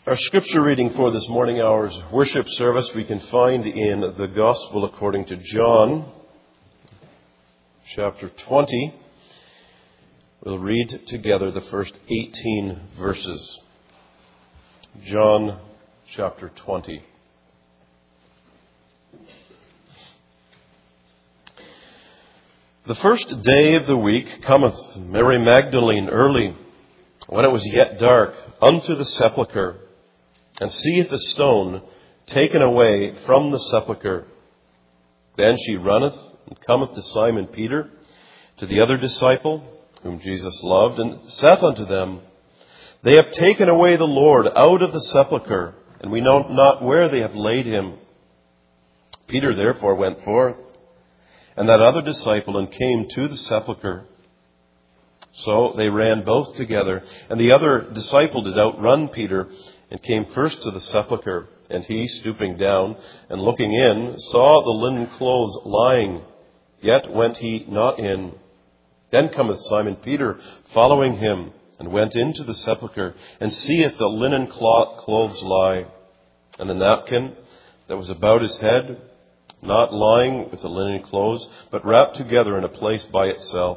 Our scripture reading for this morning hour's worship service we can find in the Gospel according to John, chapter 20. We'll read together the first 18 verses. John, chapter 20. The first day of the week cometh Mary Magdalene early, when it was yet dark, unto the sepulchre, and seeth the stone taken away from the sepulchre. Then she runneth, and cometh to Simon Peter, to the other disciple, whom Jesus loved, and saith unto them, They have taken away the Lord out of the sepulchre, and we know not where they have laid him. Peter therefore went forth, and that other disciple, and came to the sepulchre. So they ran both together, and the other disciple did outrun Peter, and came first to the sepulchre. And he, stooping down and looking in, saw the linen clothes lying, yet went he not in. Then cometh Simon Peter, following him, and went into the sepulchre, and seeth the linen clothes lie, and the napkin that was about his head, not lying with the linen clothes, but wrapped together in a place by itself.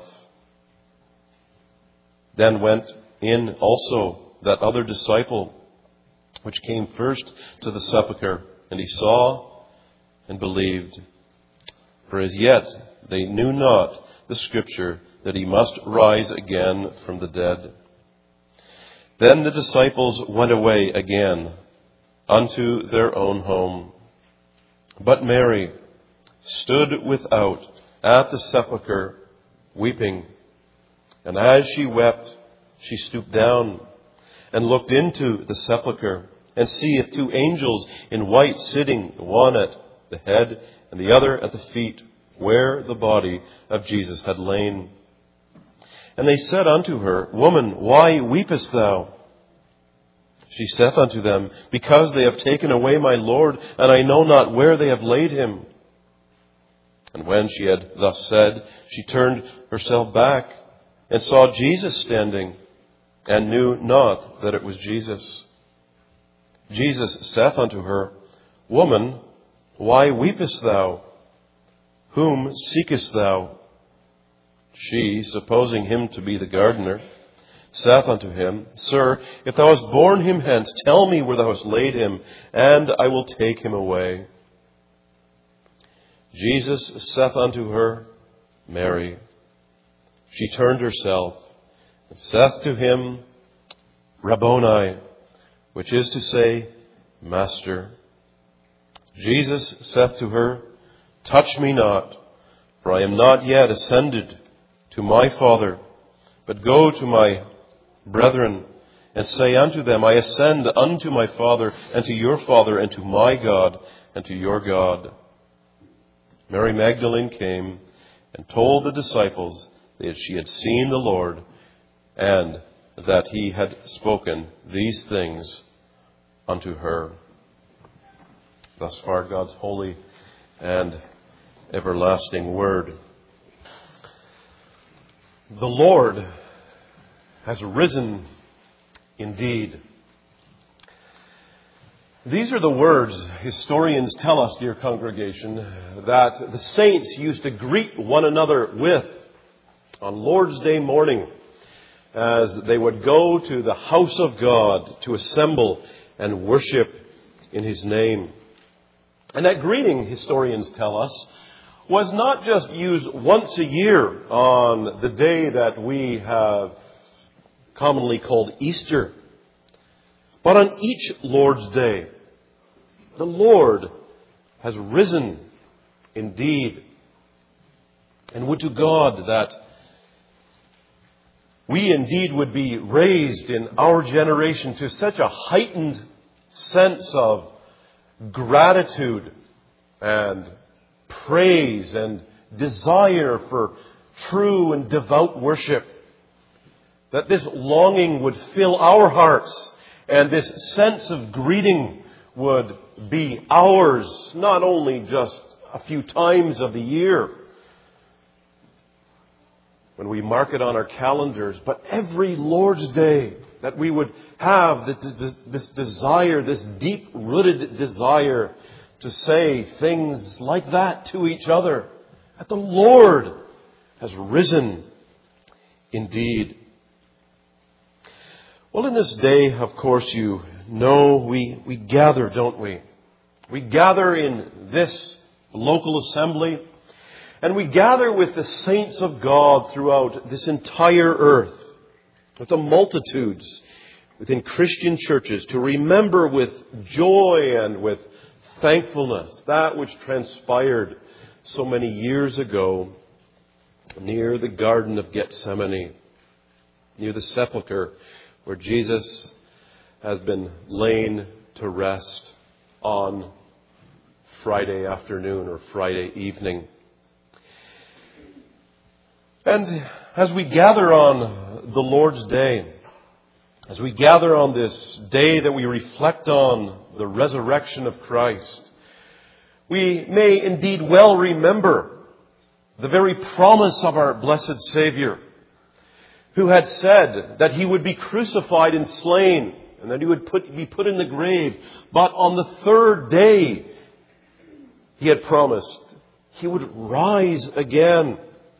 Then went in also that other disciple, which came first to the sepulchre, and he saw and believed. For as yet they knew not the scripture, that he must rise again from the dead. Then the disciples went away again unto their own home. But Mary stood without at the sepulchre, weeping. And as she wept, she stooped down and looked into the sepulchre, and seeth two angels in white sitting, one at the head and the other at the feet, where the body of Jesus had lain. And they said unto her, Woman, why weepest thou? She saith unto them, Because they have taken away my Lord, and I know not where they have laid him. And when she had thus said, she turned herself back, and saw Jesus standing, and knew not that it was Jesus. Jesus saith unto her, Woman, why weepest thou? Whom seekest thou? She, supposing him to be the gardener, saith unto him, Sir, if thou hast borne him hence, tell me where thou hast laid him, and I will take him away. Jesus saith unto her, Mary. She turned herself, and saith to him, Rabboni, which is to say, Master. Jesus saith to her, Touch me not, for I am not yet ascended to my Father, but go to my brethren, and say unto them, I ascend unto my Father, and to your Father, and to my God, and to your God. Mary Magdalene came and told the disciples that she had seen the Lord, and that he had spoken these things unto her. Thus far, God's holy and everlasting word. The Lord has risen indeed. These are the words historians tell us, dear congregation, that the saints used to greet one another with on Lord's Day morning, as they would go to the house of God to assemble and worship in his name. And that greeting, historians tell us, was not just used once a year on the day that we have commonly called Easter, but on each Lord's Day. The Lord has risen indeed. And would to God that we indeed would be raised in our generation to such a heightened sense of gratitude and praise and desire for true and devout worship, that this longing would fill our hearts, and this sense of greeting would be ours, not only just a few times of the year when we mark it on our calendars, but every Lord's Day that we would have this desire, this deep-rooted desire to say things like that to each other, that the Lord has risen indeed. Well, in this day, of course, you know, we gather, don't we? We gather in this local assembly, and we gather with the saints of God throughout this entire earth, with the multitudes within Christian churches, to remember with joy and with thankfulness that which transpired so many years ago near the Garden of Gethsemane, near the sepulchre where Jesus has been laid to rest on Friday afternoon or Friday evening. And as we gather on the Lord's Day, as we gather on this day that we reflect on the resurrection of Christ, we may indeed well remember the very promise of our blessed Savior, who had said that He would be crucified and slain, and that He would be put in the grave. But on the third day, He had promised He would rise again.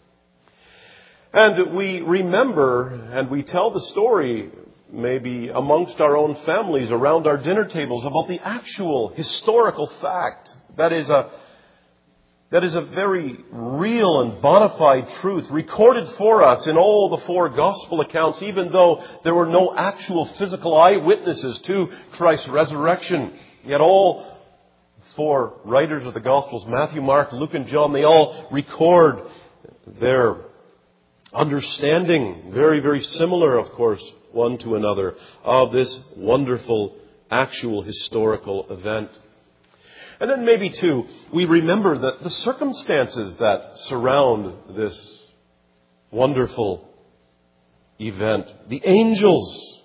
And we remember and we tell the story, maybe amongst our own families, around our dinner tables, about the actual historical fact that is a very real and bona fide truth, recorded for us in all the four gospel accounts, even though there were no actual physical eyewitnesses to Christ's resurrection. Yet all four writers of the Gospels, Matthew, Mark, Luke, and John, they all record their understanding, very, very similar, of course, one to another, of this wonderful, actual, historical event. And then maybe, too, we remember that the circumstances that surround this wonderful event, the angels,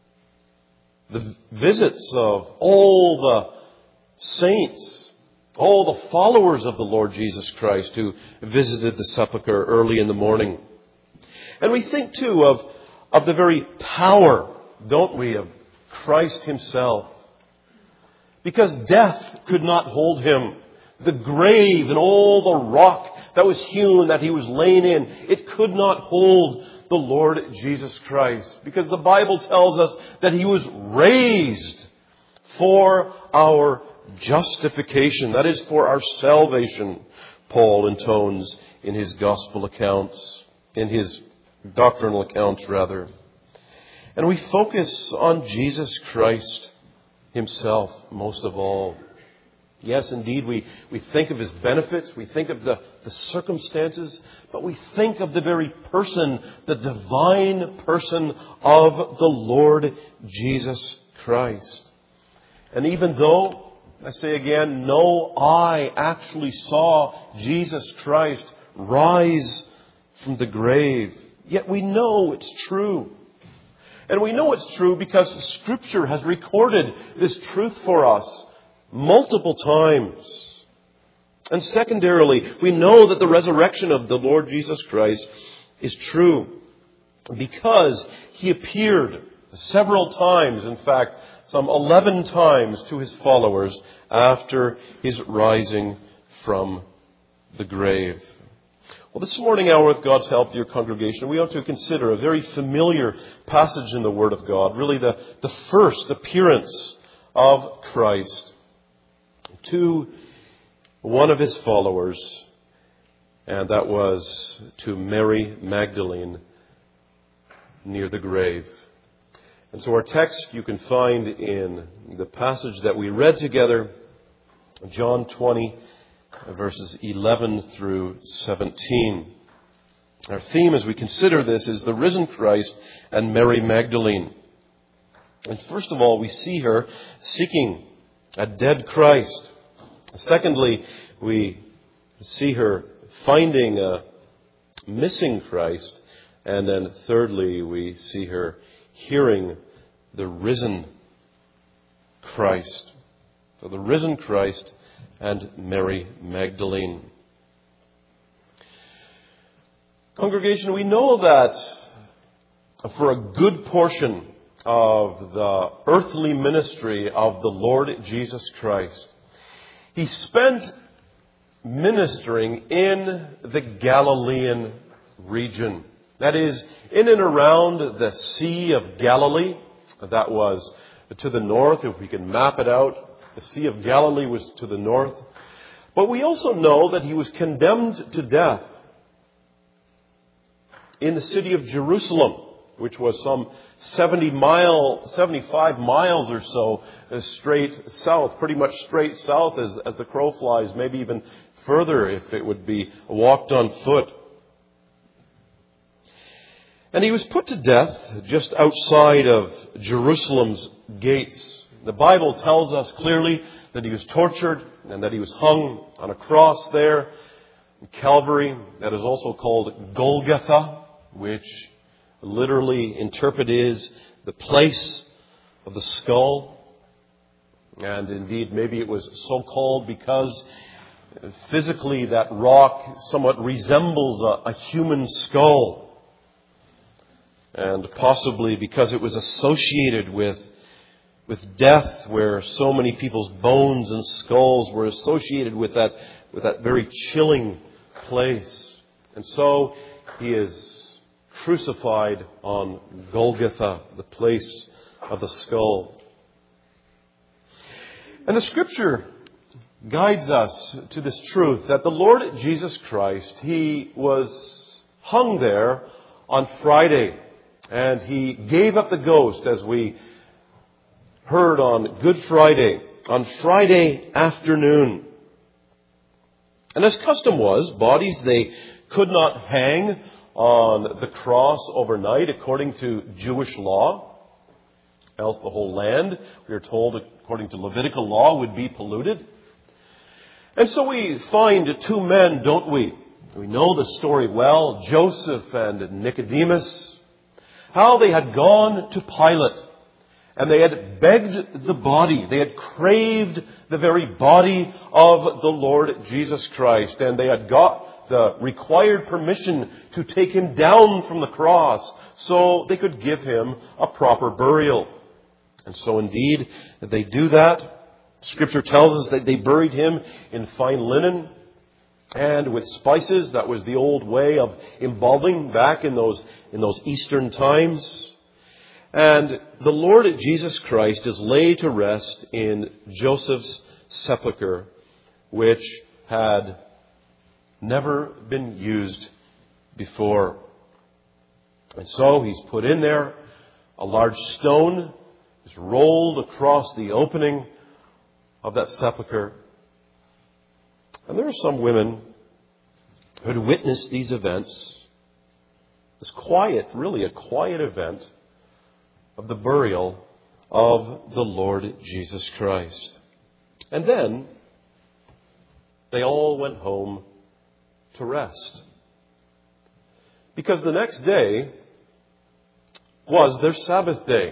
the visits of all the saints, all the followers of the Lord Jesus Christ who visited the sepulchre early in the morning. And we think, too, of the very power, don't we, of Christ Himself. Because death could not hold Him. The grave and all the rock that was hewn, that He was lain in, it could not hold the Lord Jesus Christ. Because the Bible tells us that He was raised for our justification. That is, for our salvation, Paul intones in his gospel accounts, in his doctrinal accounts, rather. And we focus on Jesus Christ Himself most of all. Yes, indeed, we think of His benefits, we think of the circumstances, but we think of the very person, the divine person of the Lord Jesus Christ. And even though, I say again, no eye actually saw Jesus Christ rise from the grave, yet we know it's true. And we know it's true because Scripture has recorded this truth for us multiple times. And secondarily, we know that the resurrection of the Lord Jesus Christ is true because He appeared several times, in fact, some 11 times to His followers after His rising from the grave. Well, this morning, with God's help, dear congregation, we ought to consider a very familiar passage in the Word of God, really the first appearance of Christ to one of His followers, and that was to Mary Magdalene near the grave. And so our text you can find in the passage that we read together, John 20, verses 11 through 17. Our theme as we consider this is the risen Christ and Mary Magdalene. And first of all, we see her seeking a dead Christ. Secondly, we see her finding a missing Christ. And then thirdly, we see her hearing the risen Christ. So the risen Christ and Mary Magdalene. Congregation, we know that for a good portion of the earthly ministry of the Lord Jesus Christ, He spent ministering in the Galilean region. That is, in and around the Sea of Galilee. That was to the north, if we can map it out. The Sea of Galilee was to the north. But we also know that He was condemned to death in the city of Jerusalem, which was some 75 miles or so straight south, pretty much straight south as the crow flies, maybe even further if it would be walked on foot. And He was put to death just outside of Jerusalem's gates. The Bible tells us clearly that He was tortured and that He was hung on a cross there in Calvary. That is also called Golgotha, which literally interpreted is the place of the skull. And indeed, maybe it was so called because physically that rock somewhat resembles a human skull. And possibly because it was associated with death, where so many people's bones and skulls were associated with that very chilling place. And so He is crucified on Golgotha, the place of the skull. And the Scripture guides us to this truth that the Lord Jesus Christ, He was hung there on Friday, and He gave up the ghost, as we heard on Good Friday, on Friday afternoon. And as custom was, bodies they could not hang on the cross overnight according to Jewish law, else the whole land, we are told, according to Levitical law, would be polluted. And so we find two men, don't we? We know the story well, Joseph and Nicodemus, how they had gone to Pilate and they had begged the body. They had craved the very body of the Lord Jesus Christ, and they had got the required permission to take Him down from the cross so they could give Him a proper burial. And so indeed, they do that. Scripture tells us that they buried Him in fine linen and with spices. That was the old way of embalming back in those Eastern times. And the Lord Jesus Christ is laid to rest in Joseph's sepulchre, which had never been used before. And so He's put in there. A large stone is rolled across the opening of that sepulchre. And there are some women who had witnessed these events. This quiet, really a quiet event of the burial of the Lord Jesus Christ. And then they all went home to rest. Because the next day was their Sabbath day.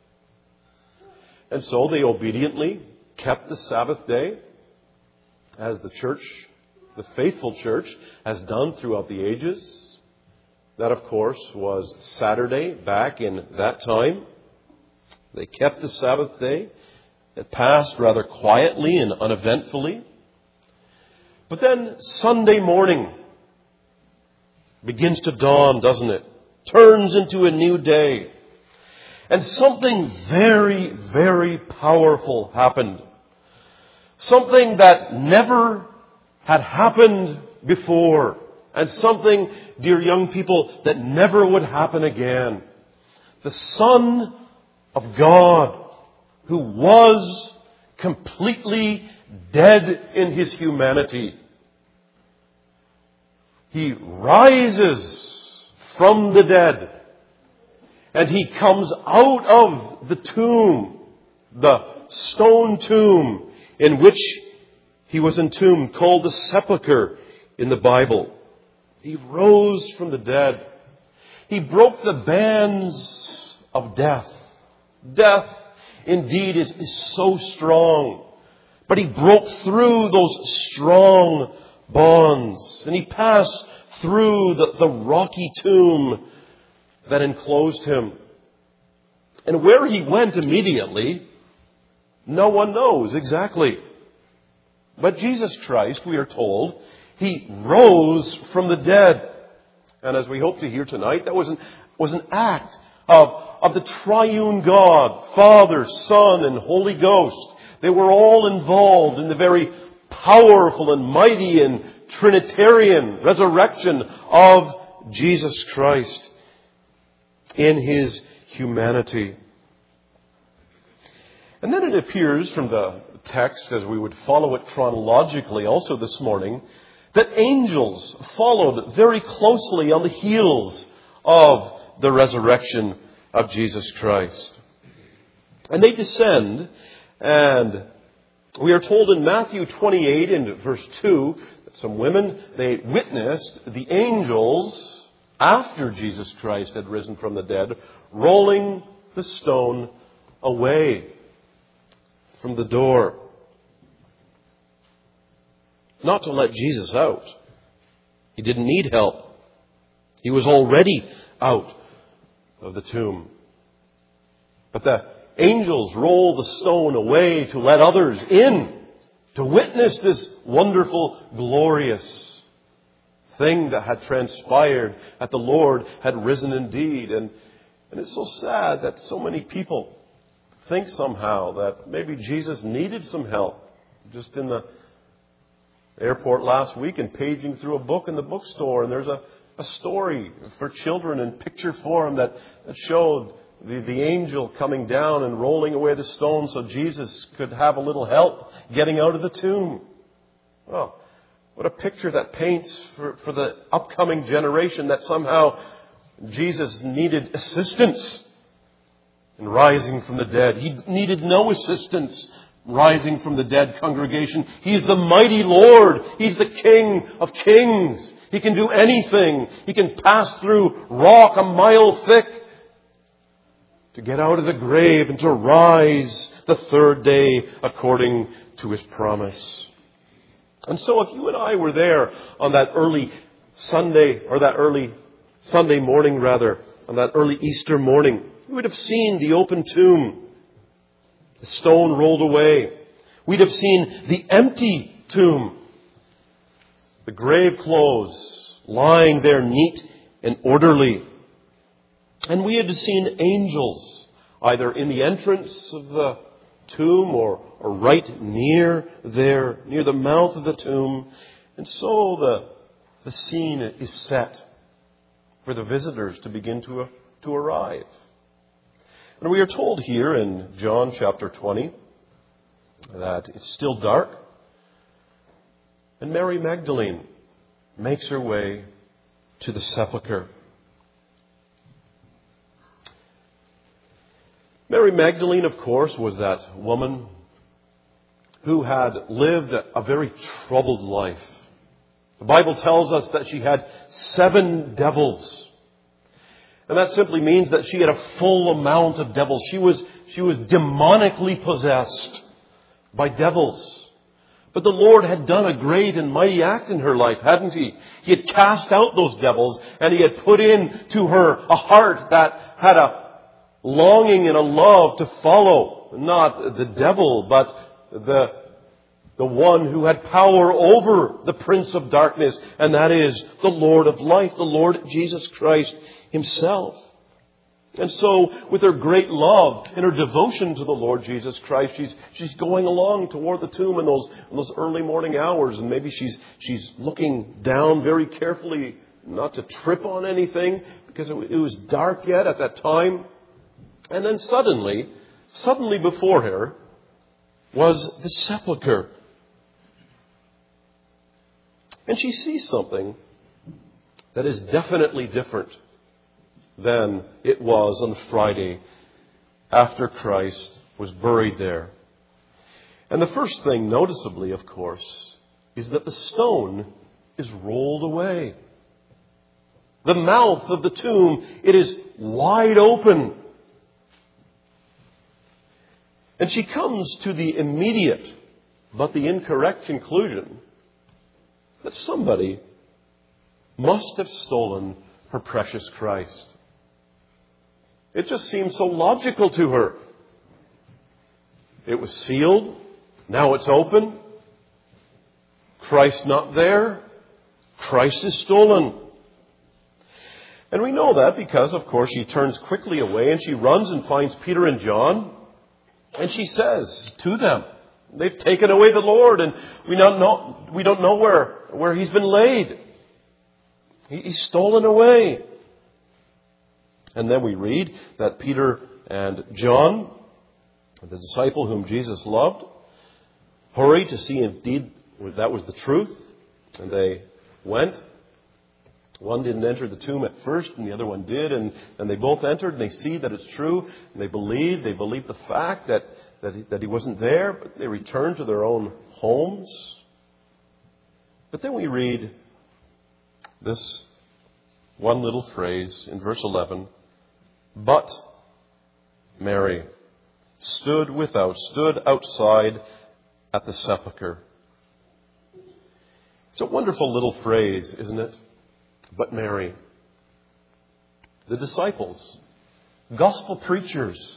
And so they obediently kept the Sabbath day, as the church, the faithful church, has done throughout the ages. That, of course, was Saturday back in that time. They kept the Sabbath day. It passed rather quietly and uneventfully. But then Sunday morning begins to dawn, doesn't it? Turns into a new day. And something very, very powerful happened. Something that never had happened before. And something, dear young people, that never would happen again. The Son of God, who was completely dead in His humanity, He rises from the dead. And He comes out of the tomb, the stone tomb in which He was entombed, called the sepulchre in the Bible. He rose from the dead. He broke the bands of death. Death, indeed, is so strong. But He broke through those strong bonds. And He passed through the rocky tomb that enclosed Him. And where he went immediately, no one knows exactly. But Jesus Christ, we are told, he rose from the dead. And as we hope to hear tonight, that was an act of the triune God, Father, Son, and Holy Ghost. They were all involved in the very powerful and mighty and Trinitarian resurrection of Jesus Christ in his humanity. And then it appears from the text, as we would follow it chronologically also this morning, that angels followed very closely on the heels of the resurrection of Jesus Christ. And they descend, and we are told in Matthew 28 and verse 2 that some women, they witnessed the angels, after Jesus Christ had risen from the dead, rolling the stone away from the door. Not to let Jesus out. He didn't need help. He was already out of the tomb. But the angels rolled the stone away to let others in, to witness this wonderful, glorious thing that had transpired, that the Lord had risen indeed. And it's so sad that so many people think somehow that maybe Jesus needed some help. Just in the airport last week and paging through a book in the bookstore, and there's a story for children in picture form that showed the angel coming down and rolling away the stone so Jesus could have a little help getting out of the tomb. Well, what a picture that paints for the upcoming generation, that somehow Jesus needed assistance in rising from the dead. He needed no assistance rising from the dead, congregation. He is the mighty Lord. He's the King of kings. He can do anything. He can pass through rock a mile thick to get out of the grave and to rise the third day according to his promise. And so if you and I were there on that early Sunday, or that early Sunday morning rather, on that early Easter morning, we would have seen the open tomb, the stone rolled away. We'd have seen the empty tomb, the grave clothes lying there neat and orderly. And we had seen angels either in the entrance of the tomb or right near there, near the mouth of the tomb. And so the scene is set for the visitors to begin to arrive. And we are told here in John chapter 20 that it's still dark, and Mary Magdalene makes her way to the sepulchre. Mary Magdalene, of course, was that woman who had lived a very troubled life. The Bible tells us that she had 7 devils. And that simply means that she had a full amount of devils. She was demonically possessed by devils. But the Lord had done a great and mighty act in her life, hadn't He? He had cast out those devils, and He had put into her a heart that had a longing and a love to follow not the devil, but the one who had power over the prince of darkness, and that is the Lord of life, the Lord Jesus Christ Himself. And so, with her great love and her devotion to the Lord Jesus Christ, she's going along toward the tomb in those early morning hours, and maybe she's looking down very carefully, not to trip on anything, because it was dark yet at that time. And then suddenly before her was the sepulchre. And she sees something that is definitely different than it was on Friday after Christ was buried there. And the first thing, noticeably, of course, is that the stone is rolled away. The mouth of the tomb, it is wide open. And she comes to the immediate but the incorrect conclusion that somebody must have stolen her precious Christ. It just seemed so logical to her. It was sealed. Now it's open. Christ not there. Christ is stolen. And we know that because, of course, she turns quickly away and she runs and finds Peter and John. And she says to them, they've taken away the Lord and we don't know where He's been laid. He's stolen away. And then we read that Peter and John, the disciple whom Jesus loved, hurried to see indeed that was the truth. And they went. One didn't enter the tomb at first, and the other one did. And they both entered, and they see that it's true. And they believed the fact that he wasn't there. But they returned to their own homes. But then we read this one little phrase in verse 11. But Mary stood outside at the sepulchre. It's a wonderful little phrase, isn't it? But Mary. The disciples, gospel preachers,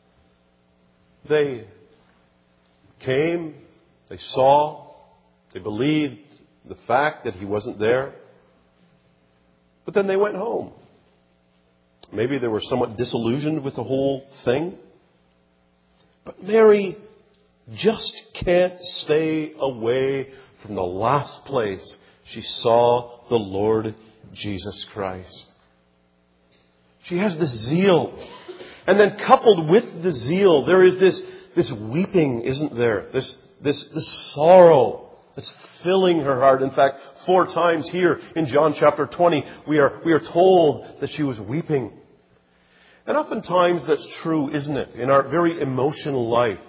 they came, they saw, they believed the fact that He wasn't there. But then they went home. Maybe they were somewhat disillusioned with the whole thing. But Mary just can't stay away from the last place she saw the Lord Jesus Christ. She has this zeal. And then coupled with the zeal, there is this weeping, isn't there? This sorrow that's filling her heart. In fact, 4 times here in John chapter 20, we are told that she was weeping. And oftentimes that's true, isn't it? In our very emotional life.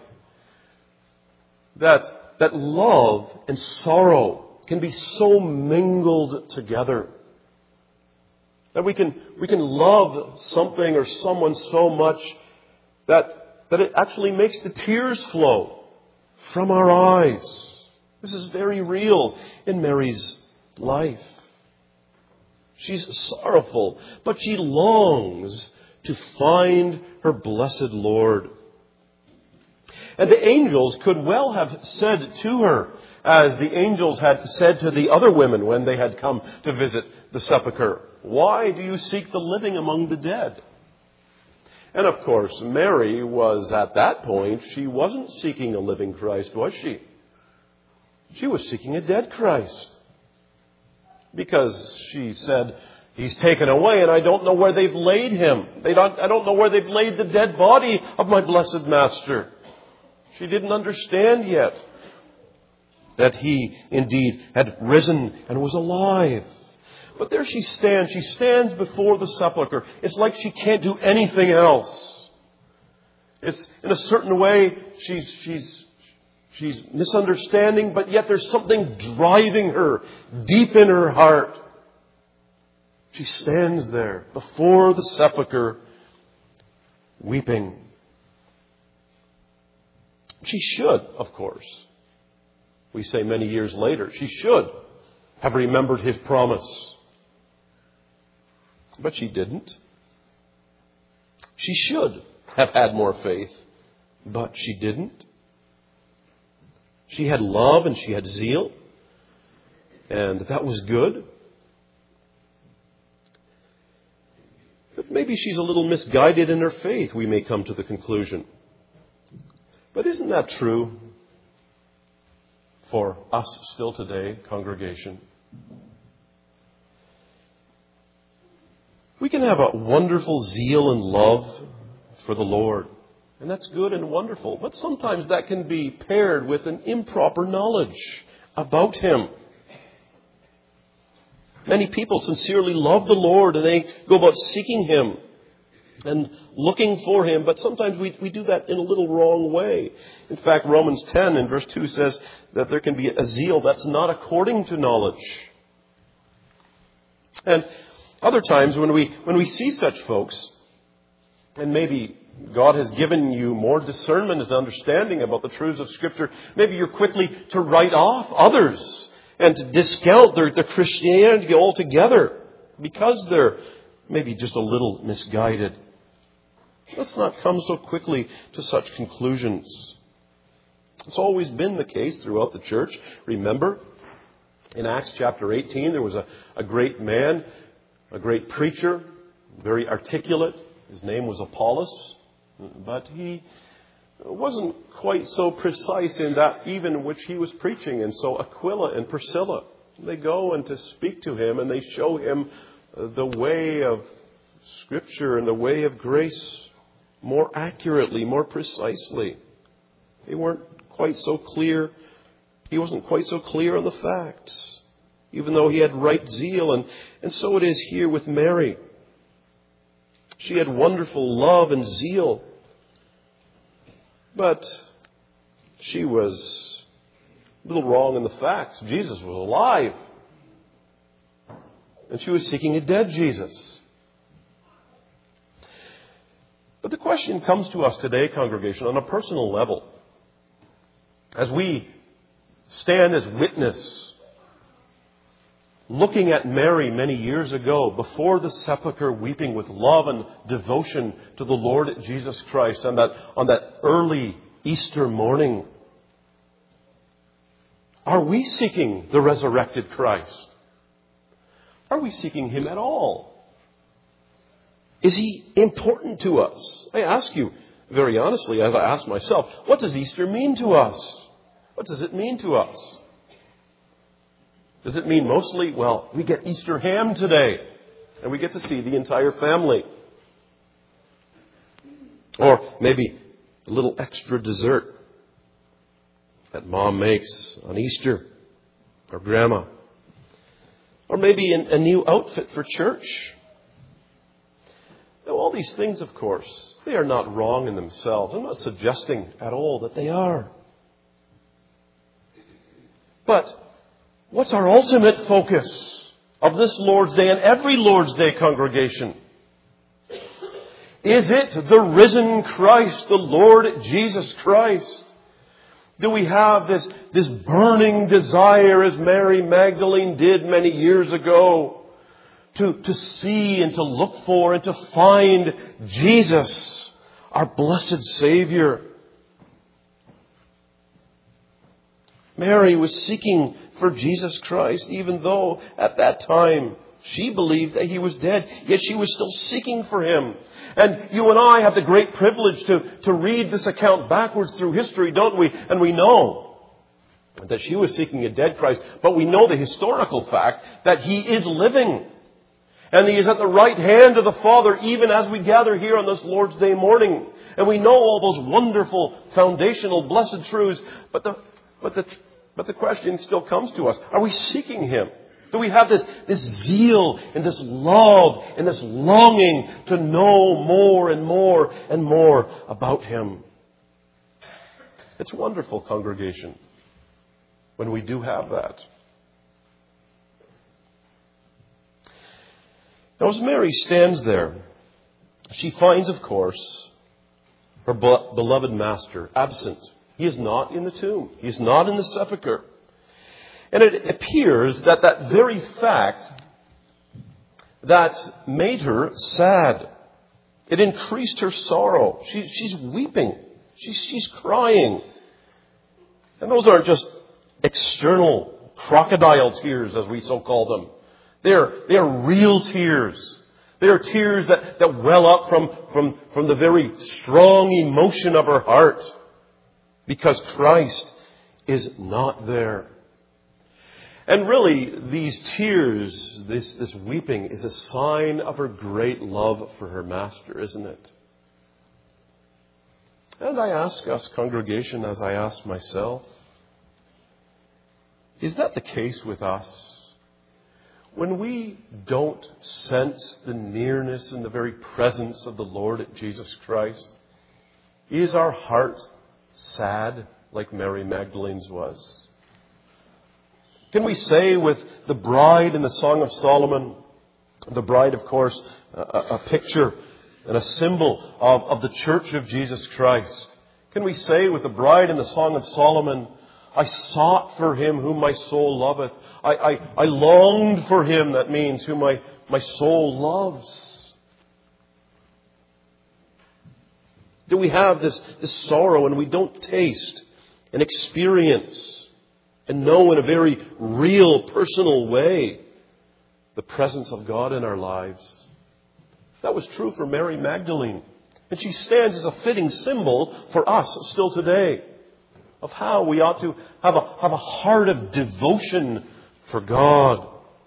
That love and sorrow can be so mingled together. That we can love something or someone so much that it actually makes the tears flow from our eyes. This is very real in Mary's life. She's sorrowful, but she longs to find her blessed Lord. And the angels could well have said to her, as the angels had said to the other women when they had come to visit the sepulchre, "Why do you seek the living among the dead?" And of course, Mary was at that point, she wasn't seeking a living Christ, was she? She was seeking a dead Christ. Because she said, He's taken away and I don't know where they've laid Him. I don't know where they've laid the dead body of my blessed Master. She didn't understand yet that He indeed had risen and was alive. But there she stands. She stands before the sepulchre. It's like she can't do anything else. It's in a certain way she's misunderstanding, but yet there's something driving her deep in her heart. She stands there before the sepulchre, weeping. She should, of course. We say many years later, she should have remembered His promise. But she didn't. She should have had more faith, but she didn't. She had love and she had zeal, and that was good. But maybe she's a little misguided in her faith, we may come to the conclusion. But isn't that true for us still today, congregation? We can have a wonderful zeal and love for the Lord. And that's good and wonderful. But sometimes that can be paired with an improper knowledge about Him. Many people sincerely love the Lord and they go about seeking Him and looking for Him. But sometimes we do that in a little wrong way. In fact, Romans 10 in verse 2 says that there can be a zeal that's not according to knowledge. And other times when we see such folks, and maybe God has given you more discernment and understanding about the truths of Scripture, maybe you're quickly to write off others and to discount their Christianity altogether because they're maybe just a little misguided. Let's not come so quickly to such conclusions. It's always been the case throughout the church. Remember, in Acts chapter 18, there was a great man, a great preacher, very articulate. His name was Apollos, but he wasn't quite so precise in that even which he was preaching. And so Aquila and Priscilla, they go and to speak to him, and they show him the way of Scripture and the way of grace more accurately, more precisely. They weren't quite so clear. He wasn't quite so clear on the facts, even though he had right zeal. And so it is here with Mary. She had wonderful love and zeal, but she was a little wrong in the facts. Jesus was alive, and she was seeking a dead Jesus. But the question comes to us today, congregation, on a personal level. As we stand as witness, looking at Mary many years ago, before the sepulchre, weeping with love and devotion to the Lord Jesus Christ on that early Easter morning. Are we seeking the resurrected Christ? Are we seeking Him at all? Is He important to us? I ask you very honestly, as I ask myself, what does Easter mean to us? What does it mean to us? Does it mean mostly, well, we get Easter ham today and we get to see the entire family? Or maybe a little extra dessert that Mom makes on Easter, or Grandma. Or maybe a new outfit for church. Now, all these things, of course, they are not wrong in themselves. I'm not suggesting at all that they are. But what's our ultimate focus of this Lord's Day and every Lord's Day congregation? Is it the risen Christ, the Lord Jesus Christ? Do we have this burning desire, as Mary Magdalene did many years ago, to see and to look for and to find Jesus, our blessed Savior? Mary was seeking for Jesus Christ, even though at that time she believed that He was dead, yet she was still seeking for Him. And you and I have the great privilege to read this account backwards through history, don't we? And we know that she was seeking a dead Christ, but we know the historical fact that He is living. And He is at the right hand of the Father, even as we gather here on this Lord's Day morning. And we know all those wonderful, foundational, blessed truths. But the question still comes to us. Are we seeking Him? Do we have this zeal and this love and this longing to know more and more and more about Him? It's wonderful, congregation, when we do have that. Now, as Mary stands there, she finds, of course, her beloved Master absent. He is not in the tomb. He is not in the sepulchre. And it appears that very fact that made her sad. It increased her sorrow. She's weeping. She's crying. And those aren't just external crocodile tears, as we so call them. They are real tears. They are tears that well up from the very strong emotion of her heart. Because Christ is not there. And really, these tears, this weeping, is a sign of her great love for her Master, isn't it? And I ask us, congregation, as I ask myself, is that the case with us? When we don't sense the nearness and the very presence of the Lord Jesus Christ, is our heart sad like Mary Magdalene's was? Can we say with the bride in the Song of Solomon, the bride, of course, a picture and a symbol of the Church of Jesus Christ. Can we say with the bride in the Song of Solomon, I sought for Him whom my soul loveth. I longed for Him, that means, whom my soul loves. Do we have this sorrow and we don't taste and experience and know in a very real, personal way the presence of God in our lives? That was true for Mary Magdalene. And she stands as a fitting symbol for us still today of how we ought to have a heart of devotion for God.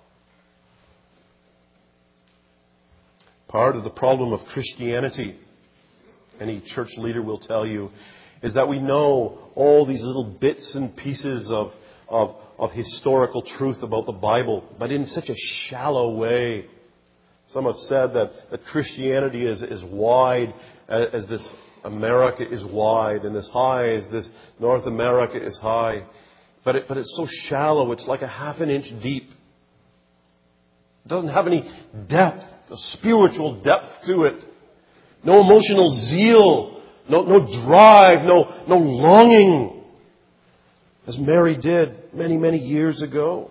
Part of the problem of Christianity, any church leader will tell you, is that we know all these little bits and pieces of historical truth about the Bible, but in such a shallow way. Some have said that Christianity is wide as this America is wide, and as high as this North America is high. But it's so shallow, it's like a half an inch deep. It doesn't have any depth, a spiritual depth to it. No emotional zeal, no drive, no longing, as Mary did many, many years ago.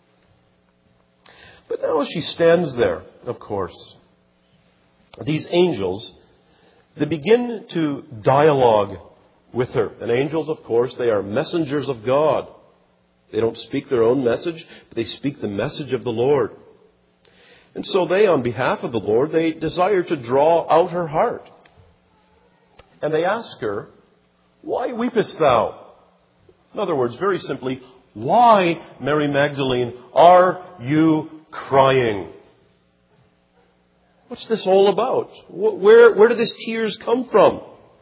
But now as she stands there, of course, these angels, they begin to dialogue with her. And angels, of course, they are messengers of God. They don't speak their own message, but they speak the message of the Lord. And so they, on behalf of the Lord, they desire to draw out her heart. And they ask her, "Why weepest thou?" In other words, very simply, why, Mary Magdalene, are you crying? What's this all about? Where do these tears come from?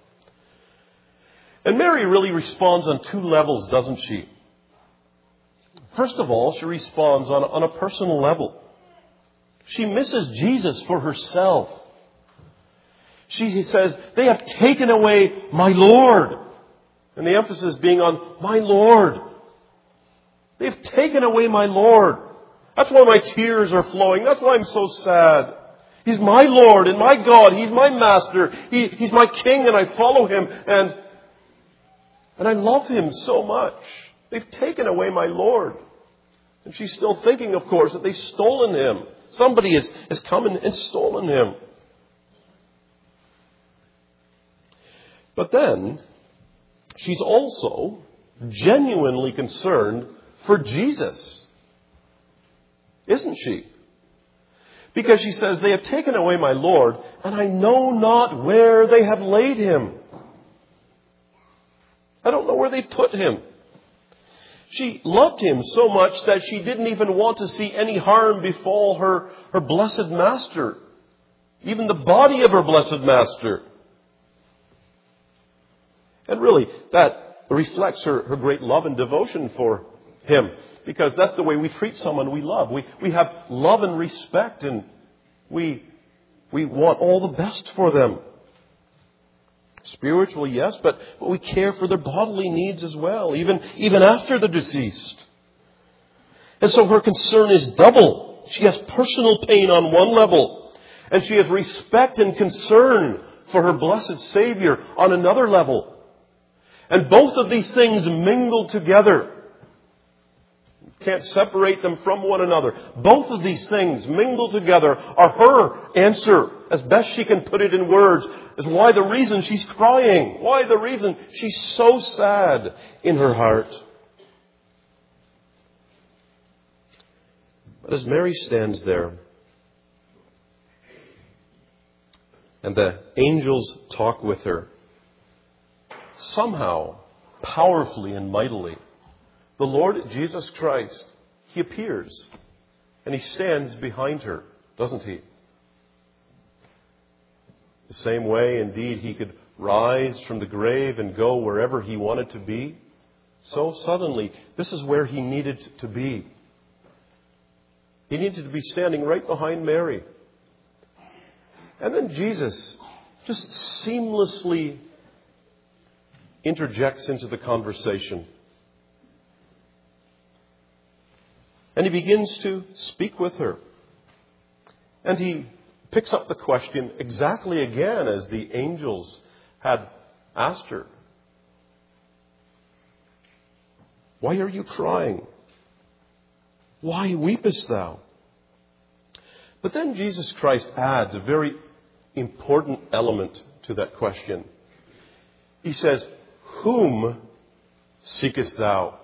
And Mary really responds on two levels, doesn't she? First of all, she responds on a personal level. She misses Jesus for herself. She says, "They have taken away my Lord." And the emphasis being on my Lord. They've taken away my Lord. That's why my tears are flowing. That's why I'm so sad. He's my Lord and my God. He's my Master. He's my King, and I follow Him. And I love Him so much. They've taken away my Lord. And she's still thinking, of course, that they've stolen Him. Somebody has come and stolen Him. But then, she's also genuinely concerned for Jesus. Isn't she? Because she says, "They have taken away my Lord, and I know not where they have laid Him." I don't know where they put Him. She loved Him so much that she didn't even want to see any harm befall her blessed Master. Even the body of her blessed Master. And really, that reflects her great love and devotion for Him. Because that's the way we treat someone we love. We have love and respect, and we want all the best for them. Spiritually, yes, but we care for their bodily needs as well, even after the deceased. And so her concern is double. She has personal pain on one level, and she has respect and concern for her blessed Savior on another level. And both of these things mingle together. Can't separate them from one another. Both of these things mingle together are her answer, as best she can put it in words, is why the reason she's crying. Why the reason she's so sad in her heart. But as Mary stands there, and the angels talk with her, somehow, powerfully and mightily, the Lord Jesus Christ, He appears and He stands behind her, doesn't He? The same way, indeed, He could rise from the grave and go wherever He wanted to be. So suddenly, this is where He needed to be. He needed to be standing right behind Mary. And then Jesus just seamlessly interjects into the conversation. And He begins to speak with her. And He picks up the question exactly again as the angels had asked her. "Why are you crying? Why weepest thou?" But then Jesus Christ adds a very important element to that question. He says, "Whom seekest thou?"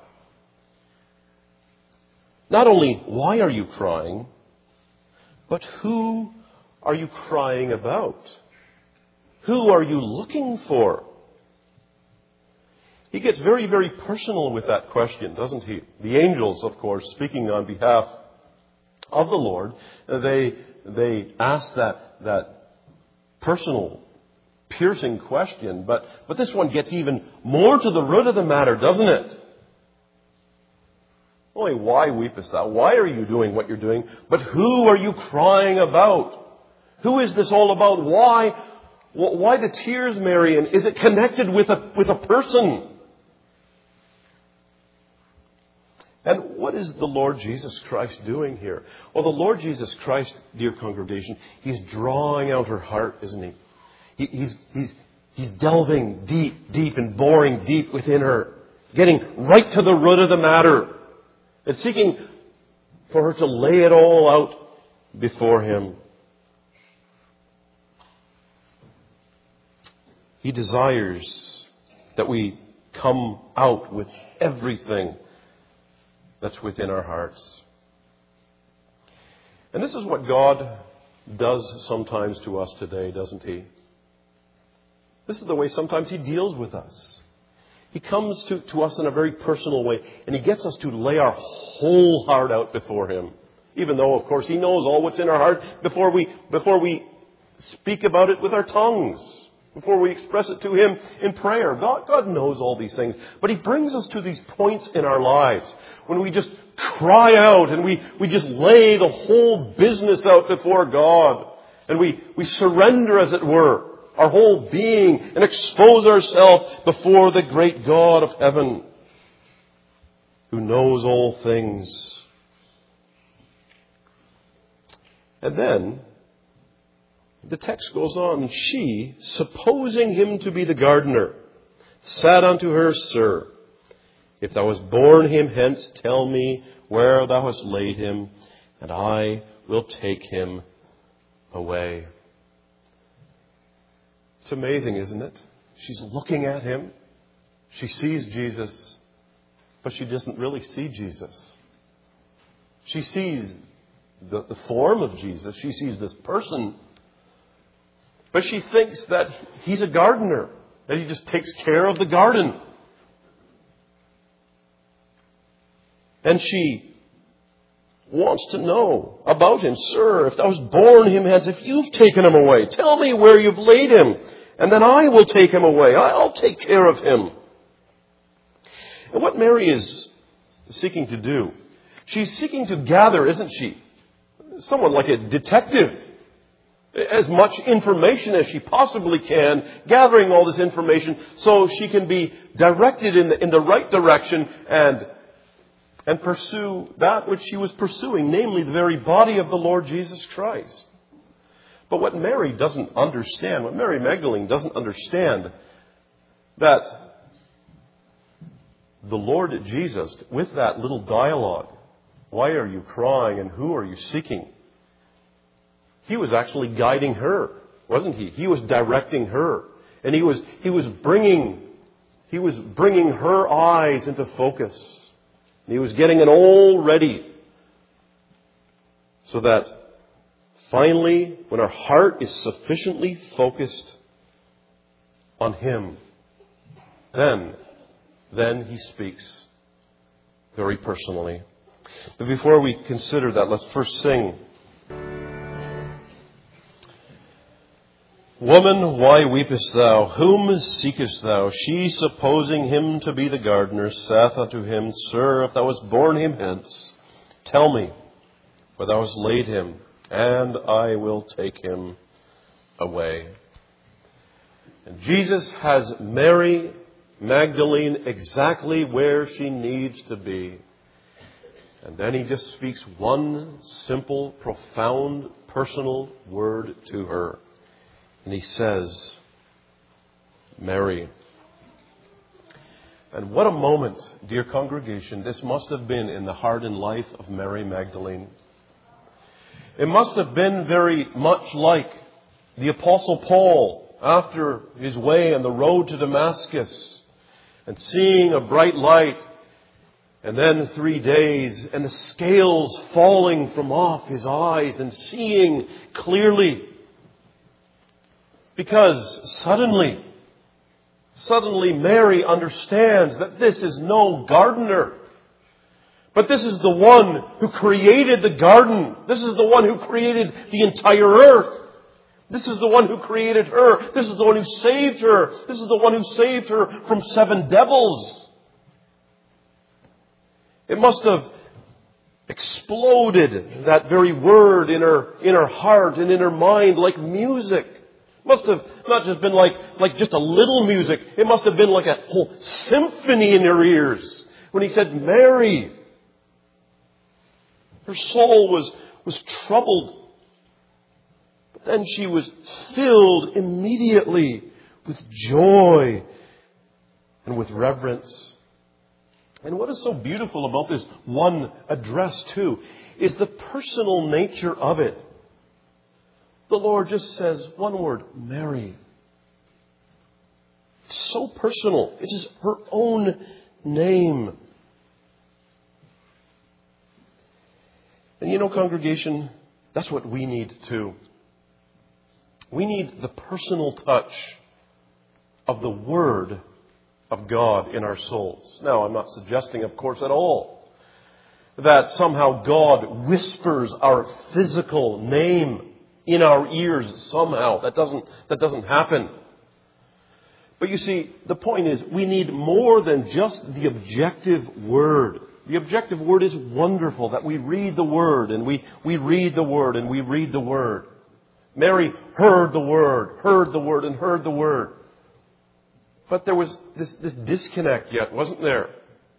Not only why are you crying, but who are you crying about? Who are you looking for? He gets very, very personal with that question, doesn't he? The angels, of course, speaking on behalf of the Lord, they ask that personal, piercing question, but this one gets even more to the root of the matter, doesn't it? Only why weepest thou? Why are you doing what you're doing? But who are you crying about? Who is this all about? Why the tears, Mary? And is it connected with a person? And what is the Lord Jesus Christ doing here? Well, the Lord Jesus Christ, dear congregation, He's drawing out her heart, isn't He? He's delving deep and boring deep within her, getting right to the root of the matter, and seeking for her to lay it all out before Him. He desires that we come out with everything that's within our hearts. And this is what God does sometimes to us today, doesn't He? This is the way sometimes He deals with us. He comes to us in a very personal way, and He gets us to lay our whole heart out before Him. Even though, of course, He knows all what's in our heart before we speak about it with our tongues, before we express it to Him in prayer. God knows all these things. But He brings us to these points in our lives when we just cry out and we just lay the whole business out before God. And we surrender, as it were, our whole being and expose ourselves before the great God of heaven who knows all things. And then the text goes on. She, supposing him to be the gardener, said unto her, Sir, if thou hast borne him hence, tell me where thou hast laid him, and I will take him away. It's amazing, isn't it? She's looking at him. She sees Jesus, but she doesn't really see Jesus. She sees the form of Jesus. She sees this person. But she thinks that he's a gardener, that he just takes care of the garden. And she wants to know about him. Sir, if thou hast borne him hence, if you've taken him away, tell me where you've laid him, and then I will take him away. I'll take care of him. And what Mary is seeking to do, she's seeking to gather, isn't she? Somewhat like a detective. As much information as she possibly can, gathering all this information so she can be directed in the right direction and pursue that which she was pursuing, namely the very body of the Lord Jesus Christ. But what Mary doesn't understand, what Mary Magdalene doesn't understand, that the Lord Jesus, with that little dialogue, why are you crying and who are you seeking? He was actually guiding her, wasn't he? He was directing her. And he was bringing her eyes into focus. And he was getting it all ready. So that finally, when our heart is sufficiently focused on Him, then He speaks very personally. But before we consider that, let's first sing. Woman, why weepest thou? Whom seekest thou? She, supposing him to be the gardener, saith unto him, Sir, if thou hast borne him hence, tell me where thou hast laid him, and I will take him away. And Jesus has Mary Magdalene exactly where she needs to be. And then He just speaks one simple, profound, personal word to her. And He says, Mary. And what a moment, dear congregation, this must have been in the heart and life of Mary Magdalene. It must have been very much like the Apostle Paul after his way on the road to Damascus and seeing a bright light, and then 3 days and the scales falling from off his eyes and seeing clearly. Because suddenly Mary understands that this is no gardener, but this is the one who created the garden. This is the one who created the entire earth. This is the one who created her. This is the one who saved her. This is the one who saved her from 7 devils. It must have exploded, that very word, in her heart and in her mind like music. It must have not just been like just a little music. It must have been like a whole symphony in her ears when he said, Mary. Her soul was troubled. But then she was filled immediately with joy and with reverence. And what is so beautiful about this one address too is the personal nature of it. The Lord just says one word, Mary. It's so personal. It is her own name. And you know, congregation, that's what we need too. We need the personal touch of the Word of God in our souls. Now, I'm not suggesting, of course, at all that somehow God whispers our physical name in our ears somehow. That doesn't happen. But you see, the point is, we need more than just the objective Word. The objective Word is wonderful, that we read the Word, and we read the Word, and we read the Word. Mary heard the Word, and heard the Word. But there was this disconnect yet, wasn't there?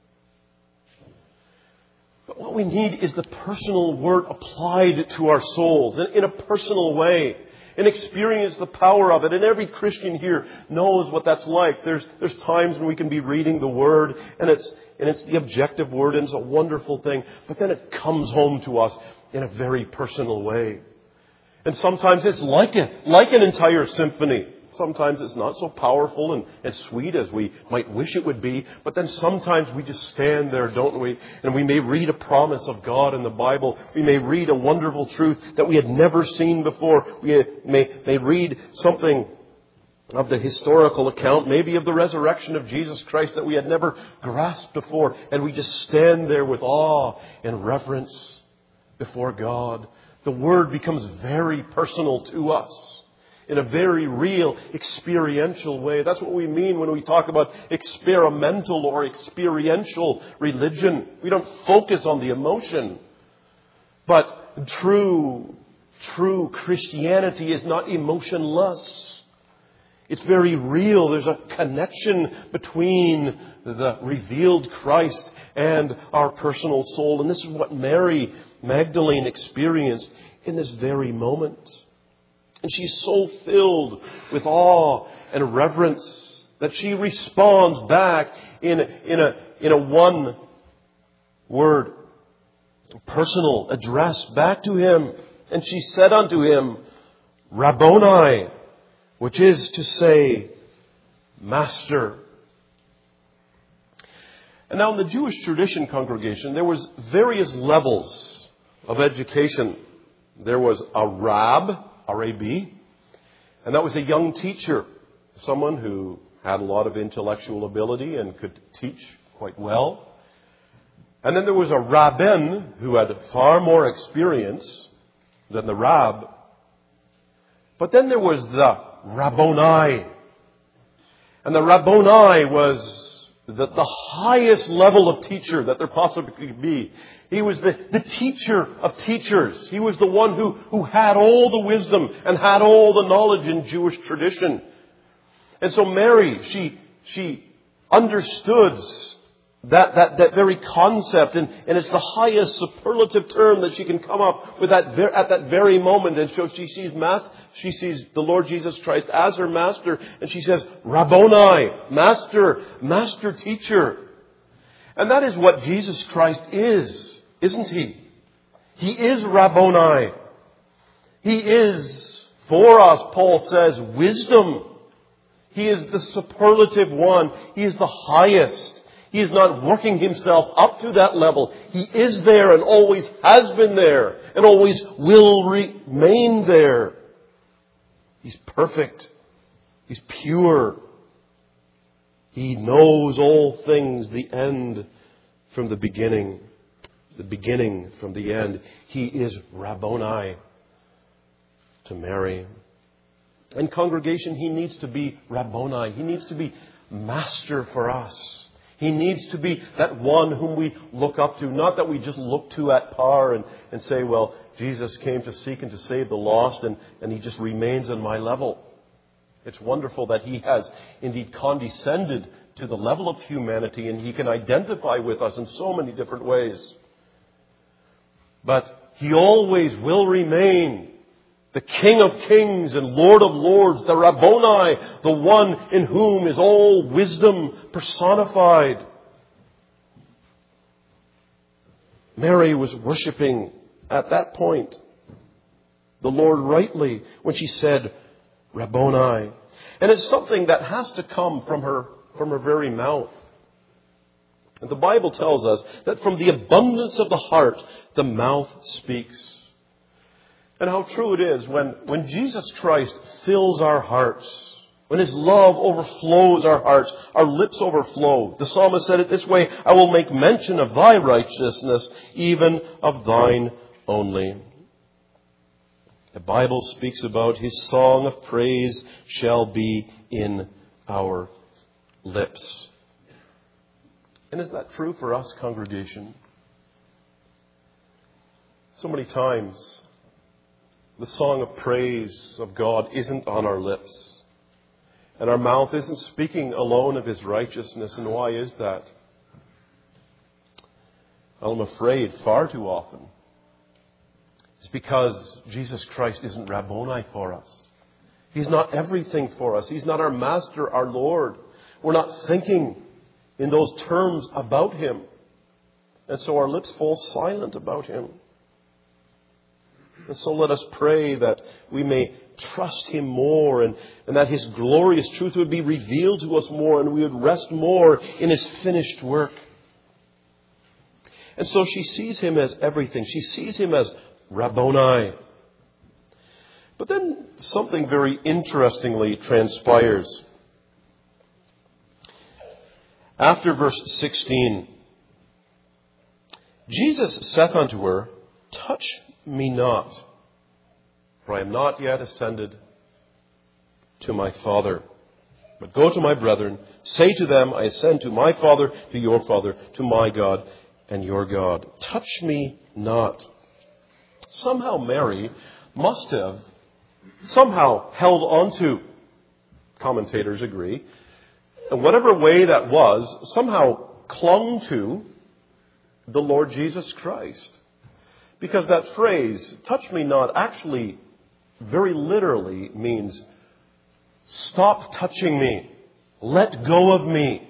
But what we need is the personal Word applied to our souls in a personal way, and experience the power of it. And every Christian here knows what that's like. There's times when we can be reading the Word, and it's the objective Word, and it's a wonderful thing. But then it comes home to us in a very personal way. And sometimes it's like an entire symphony. Sometimes it's not so powerful and sweet as we might wish it would be. But then sometimes we just stand there, don't we? And we may read a promise of God in the Bible. We may read a wonderful truth that we had never seen before. We may read something of the historical account, maybe of the resurrection of Jesus Christ that we had never grasped before. And we just stand there with awe and reverence before God. The Word becomes very personal to us in a very real, experiential way. That's what we mean when we talk about experimental or experiential religion. We don't focus on the emotion. But true Christianity is not emotionless. It's very real. There's a connection between the revealed Christ and our personal soul. And this is what Mary Magdalene experienced in this very moment. And she's so filled with awe and reverence that she responds back in a one word, personal address back to him. And she said unto him, Rabboni, which is to say, Master. And now in the Jewish tradition, congregation, there was various levels of education. There was a Rab, R-A-B, and that was a young teacher, someone who had a lot of intellectual ability and could teach quite well. And then there was a Rabbin who had far more experience than the Rab. But then there was the Rabboni. And the Rabboni was the highest level of teacher that there possibly could be. He was the teacher of teachers. He was the one who had all the wisdom and had all the knowledge in Jewish tradition. And so Mary, she understood that very concept, and it's the highest superlative term that she can come up with at that very moment. And so she sees the Lord Jesus Christ as her master, and she says, Rabboni, master teacher. And that is what Jesus Christ is, isn't he? He is Rabboni. He is, for us, Paul says, wisdom. He is the superlative one. He is the highest. He is not working himself up to that level. He is there and always has been there and always will remain there. He's perfect. He's pure. He knows all things, the end from the beginning from the end. He is Rabboni to Mary. And congregation, He needs to be Rabboni. He needs to be Master for us. He needs to be that one whom we look up to. Not that we just look to at par and say, well, Jesus came to seek and to save the lost and He just remains on my level. It's wonderful that He has indeed condescended to the level of humanity and He can identify with us in so many different ways. But He always will remain the King of Kings and Lord of Lords, the Rabboni, the one in whom is all wisdom personified. Mary was worshiping at that point the Lord rightly when she said, Rabboni. And it's something that has to come from her very mouth. And the Bible tells us that from the abundance of the heart, the mouth speaks. And how true it is when Jesus Christ fills our hearts, when His love overflows our hearts, our lips overflow. The psalmist said it this way, I will make mention of Thy righteousness, even of Thine only. The Bible speaks about His song of praise shall be in our lips. And is that true for us, congregation? So many times, the song of praise of God isn't on our lips. And our mouth isn't speaking alone of His righteousness. And why is that? I'm afraid far too often it's because Jesus Christ isn't Rabboni for us. He's not everything for us. He's not our Master, our Lord. We're not thinking in those terms about Him. And so our lips fall silent about Him. And so let us pray that we may trust Him more and that His glorious truth would be revealed to us more and we would rest more in His finished work. And so she sees Him as everything. She sees Him as Rabboni. But then something very interestingly transpires. After verse 16, Jesus saith unto her, touch me not, for I am not yet ascended to my Father. But go to my brethren, say to them, I ascend to my Father, to your Father, to my God and your God. Touch me not. Somehow Mary must have somehow held on to, commentators agree, in whatever way that was, somehow clung to the Lord Jesus Christ. Because that phrase, touch me not, actually very literally means stop touching me. Let go of me.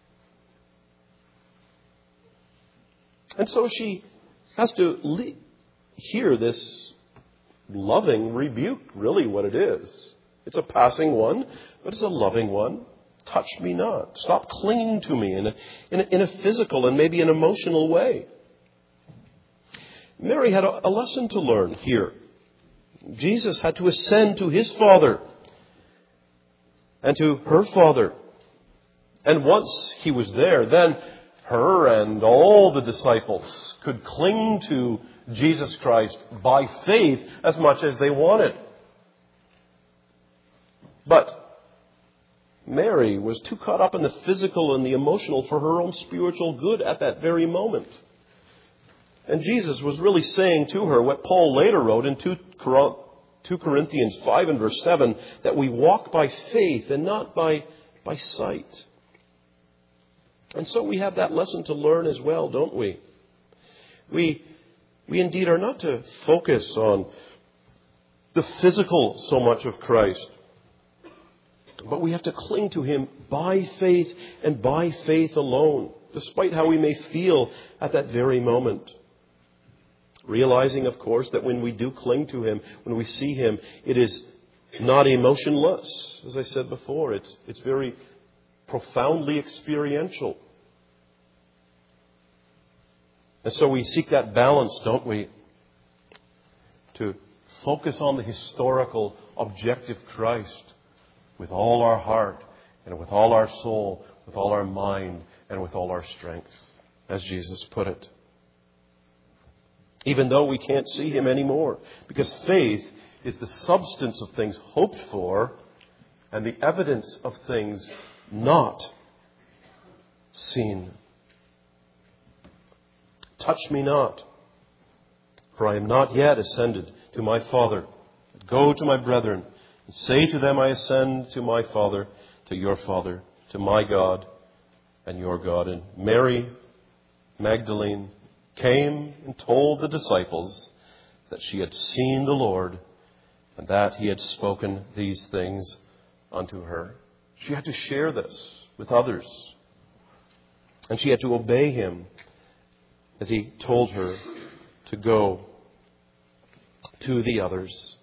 And so she has to hear this loving rebuke, really what it is. It's a passing one, but it's a loving one. Touch me not. Stop clinging to me in a physical and maybe an emotional way. Mary had a lesson to learn here. Jesus had to ascend to His Father and to her Father. And once He was there, then her and all the disciples could cling to Jesus Christ by faith as much as they wanted. But Mary was too caught up in the physical and the emotional for her own spiritual good at that very moment. And Jesus was really saying to her what Paul later wrote in 2 Corinthians 5 and verse 7, that we walk by faith and not by sight. And so we have that lesson to learn as well, don't we? We indeed are not to focus on the physical so much of Christ, but we have to cling to Him by faith and by faith alone, despite how we may feel at that very moment. Realizing, of course, that when we do cling to Him, when we see Him, it is not emotionless. As I said before, it's very profoundly experiential. And so we seek that balance, don't we? To focus on the historical, objective Christ with all our heart and with all our soul, with all our mind and with all our strength, as Jesus put it. Even though we can't see Him anymore, because faith is the substance of things hoped for and the evidence of things not seen. Touch me not, for I am not yet ascended to my Father. Go to my brethren and say to them, I ascend to my Father, to your Father, to my God and your God. And Mary Magdalene came and told the disciples that she had seen the Lord and that He had spoken these things unto her. She had to share this with others. And she had to obey Him as He told her to go to the others.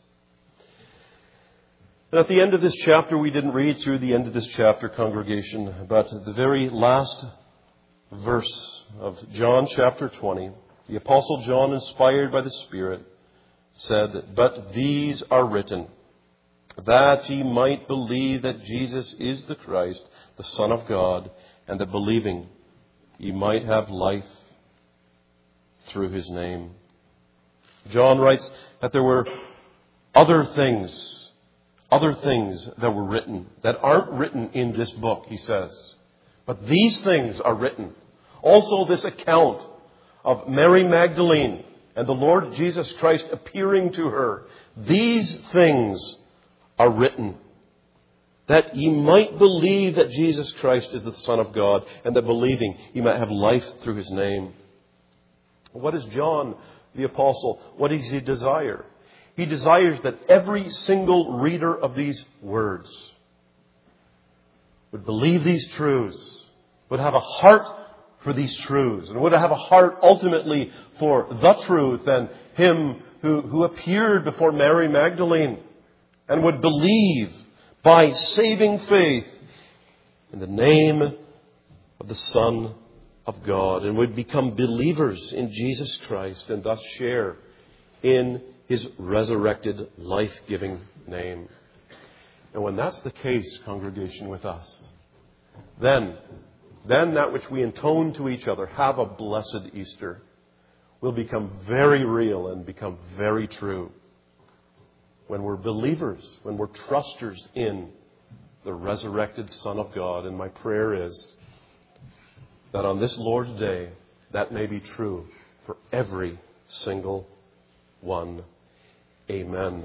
And at the end of this chapter, we didn't read through the end of this chapter, congregation, but the very last verse of John chapter 20, the Apostle John, inspired by the Spirit, said, But these are written, that ye might believe that Jesus is the Christ, the Son of God, and that believing ye might have life through His name. John writes that there were other things that were written that aren't written in this book, he says. But these things are written. Also this account of Mary Magdalene and the Lord Jesus Christ appearing to her. These things are written that ye might believe that Jesus Christ is the Son of God, and that believing ye might have life through His name. What is John the Apostle? What does he desire? He desires that every single reader of these words would believe these truths, would have a heart for these truths, and would have a heart ultimately for the truth and Him who appeared before Mary Magdalene, and would believe by saving faith in the name of the Son of God, and would become believers in Jesus Christ and thus share in His resurrected, life-giving name. And when that's the case, congregation, with us, then that which we intone to each other, have a blessed Easter, will become very real and become very true. When we're believers, when we're trusters in the resurrected Son of God. And my prayer is that on this Lord's Day, that may be true for every single one. Amen.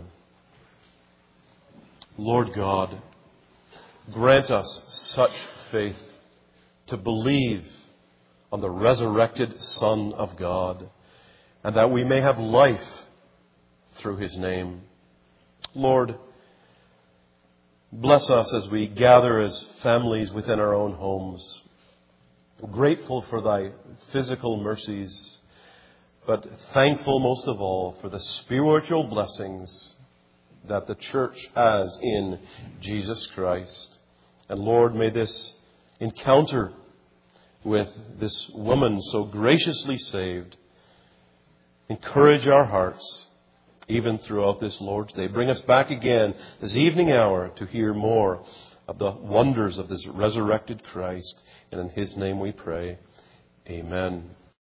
Lord God, grant us such faith to believe on the resurrected Son of God, and that we may have life through His name. Lord, bless us as we gather as families within our own homes, grateful for Thy physical mercies, but thankful most of all for the spiritual blessings that the church has in Jesus Christ. And Lord, may this encounter with this woman so graciously saved encourage our hearts even throughout this Lord's Day. Bring us back again this evening hour to hear more of the wonders of this resurrected Christ. And in His name we pray. Amen.